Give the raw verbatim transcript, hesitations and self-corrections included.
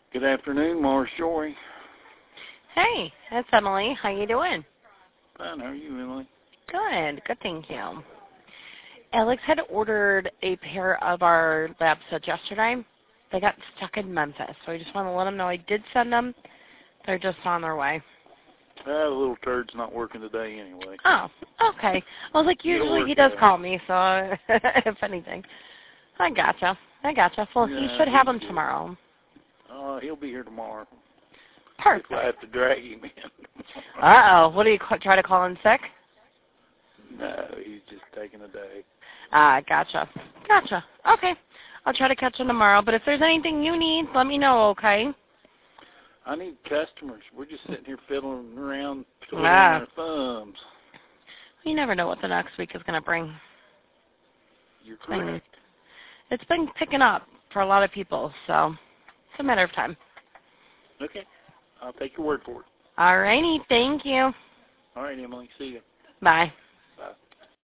Good afternoon, Morris Joy. Hey, that's Emily. How you doing? Fine. How are you, Emily? Good. Good, thank you. Alex had ordered a pair of our lab sets yesterday. They got stuck in Memphis, so I just want to let them know I did send them. They're just on their way. Uh, the little turd's not working today anyway. Oh, okay. I was like, usually he does call me, so if anything. I gotcha. I gotcha. Well, Yeah, he should have them good. tomorrow. Uh, he'll be here tomorrow. Perfect. If I have to drag him in. Uh-oh. What, do you try to call in sick? No, he's just taking a day. Ah, gotcha. Gotcha. Okay. I'll try to catch him tomorrow, but if there's anything you need, let me know, okay? I need customers. We're just sitting here fiddling around, twiddling Ah. our thumbs. You never know what the next week is going to bring. You're correct. It's been picking up for a lot of people, so it's a matter of time. Okay. I'll take your word for it. All righty. Thank you. All right, Emily. See you. Bye. Bye.